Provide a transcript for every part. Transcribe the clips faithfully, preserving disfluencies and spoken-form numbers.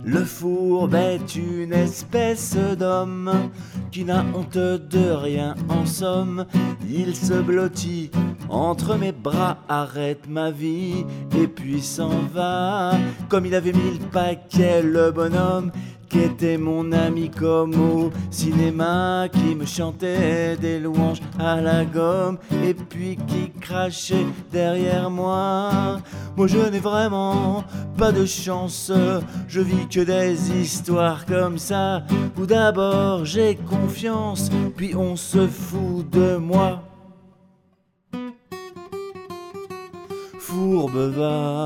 Le fourbe est une espèce d'homme qui n'a honte de rien en somme. Il se blottit entre mes bras, arrête ma vie et puis s'en va. Comme il avait mis le paquet, le bonhomme qui était mon ami comme au cinéma, qui me chantait des louanges à la gomme et puis qui crachait derrière moi. Moi je n'ai vraiment pas de chance, je vis que des histoires comme ça, où d'abord j'ai confiance, puis on se fout de moi. Fourbe va.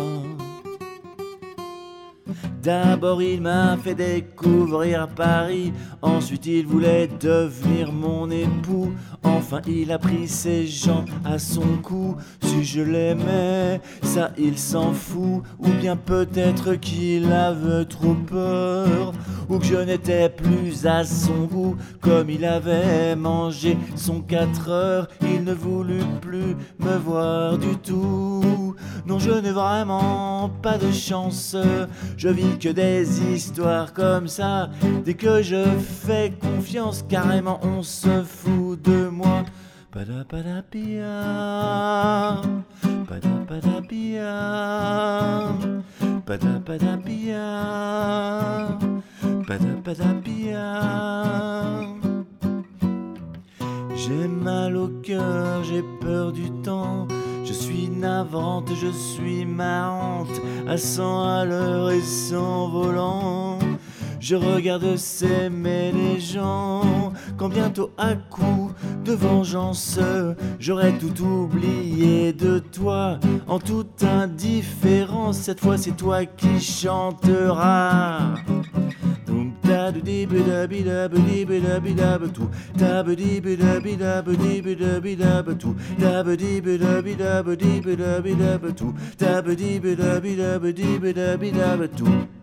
D'abord il m'a fait découvrir Paris, ensuite il voulait devenir mon époux, enfin il a pris ses gens à son cou. Si je l'aimais, ça il s'en fout, ou bien peut-être qu'il avait trop peur, ou que je n'étais plus à son goût. Comme il avait mangé son quatre heures, il ne voulut plus me voir du tout. Non, je n'ai vraiment pas de chance, je vis que des histoires comme ça. Dès que je fais confiance, carrément on se fout de moi. Padapadapia, padapadapia, padapadapia, padapadapia. J'ai mal au cœur, j'ai peur du temps. Je suis navrante, je suis marrante, à cent à l'heure et sans volant. Je regarde s'aimer les gens, quand bientôt à coup de vengeance, j'aurais tout oublié de toi, en toute indifférence. Cette fois c'est toi qui chanteras. Dabdi-bidabidabidabidabidabidabidou, dabdi-bidabidabidabidabidabidou, dabdi-bidabidabidabidabidabidou, dabdi-bidabidabidabidabidabidou.